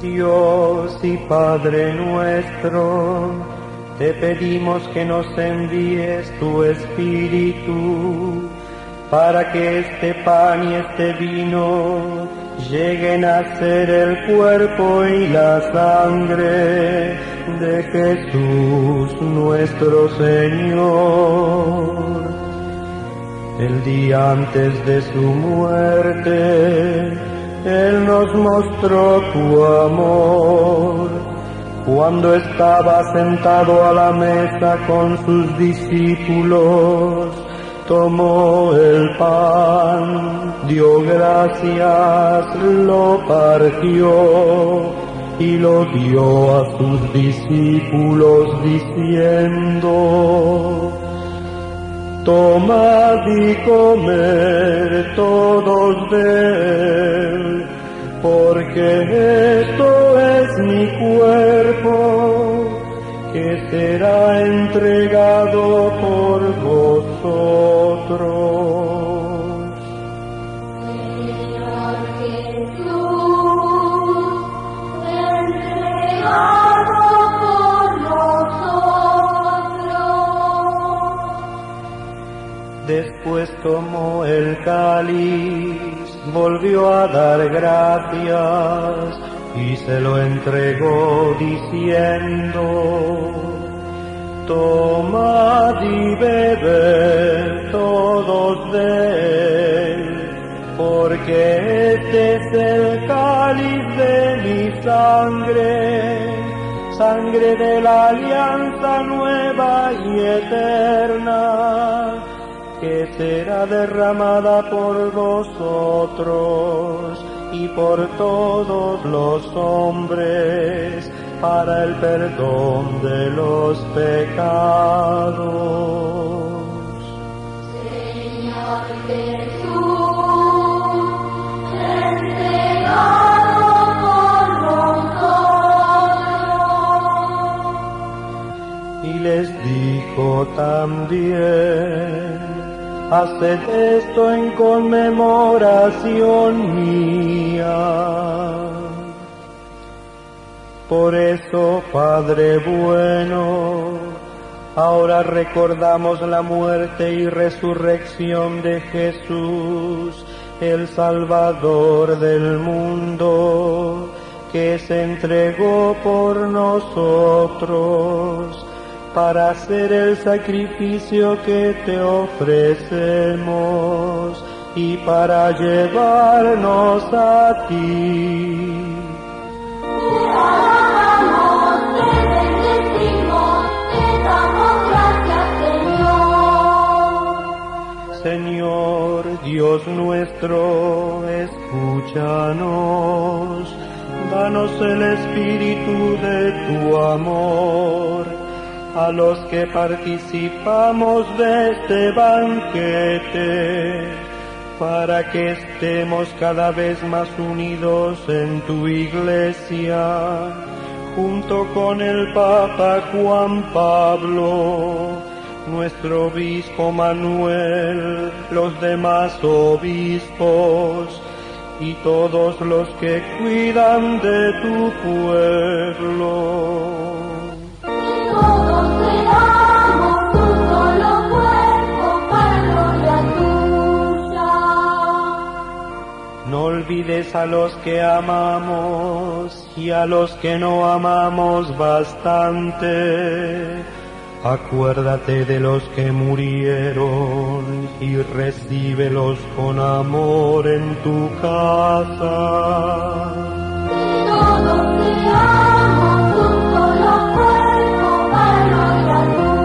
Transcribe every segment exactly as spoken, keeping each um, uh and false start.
Dios y Padre nuestro, te pedimos que nos envíes tu Espíritu, para que este pan y este vino lleguen a ser el cuerpo y la sangre de Jesús nuestro Señor. El día antes de su muerte, Él nos mostró tu amor, cuando estaba sentado a la mesa con sus discípulos. Tomó el pan, dio gracias, lo partió y lo dio a sus discípulos diciendo: tomad y comed todos de él, porque esto es mi cuerpo, que será entregado por vosotros. Señor Jesús, entregado por nosotros. Después tomó el cáliz, volvió a dar gracias y se lo entregó diciendo: tomad y bebed todos de él, porque este es el cáliz de mi sangre, sangre de la alianza nueva y eterna, que será derramada por vosotros y por todos los hombres para el perdón de los pecados. Señor Jesús, entregado por nosotros. Y les dijo también: haced esto en conmemoración mía. Por eso, Padre bueno, ahora recordamos la muerte y resurrección de Jesús, el Salvador del mundo, que se entregó por nosotros, para hacer el sacrificio que te ofrecemos y para llevarnos a ti. Te alabamos, te bendecimos, te damos gracias, Señor. Señor Dios nuestro, escúchanos, danos el espíritu de tu amor, a los que participamos de este banquete, para que estemos cada vez más unidos en tu Iglesia, junto con el Papa Juan Pablo, nuestro obispo Manuel, los demás obispos y todos los que cuidan de tu pueblo. Todos seamos un solo cuerpo para gloria tuya. No olvides a los que amamos y a los que no amamos bastante. Acuérdate de los que murieron y recíbelos con amor en tu casa. Todos seamos un solo cuerpo para gloria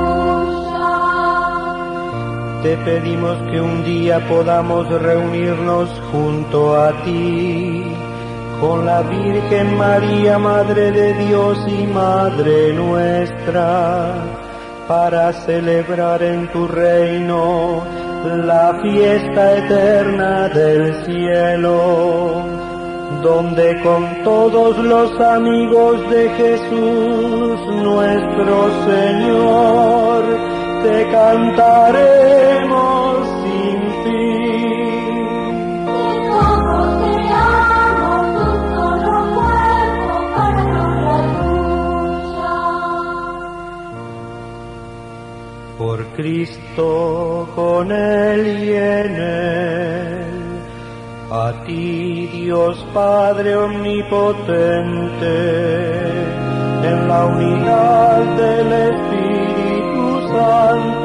tuya. Te pedimos que un día podamos reunirnos junto a ti, con la Virgen María, Madre de Dios y Madre nuestra, para celebrar en tu reino la fiesta eterna del cielo, donde con todos los amigos de Jesús nuestro Señor te cantaremos sin fin. Que todos seamos un solo cuerpo A ti, Dios Padre omnipotente, en la unidad del Espíritu Santo,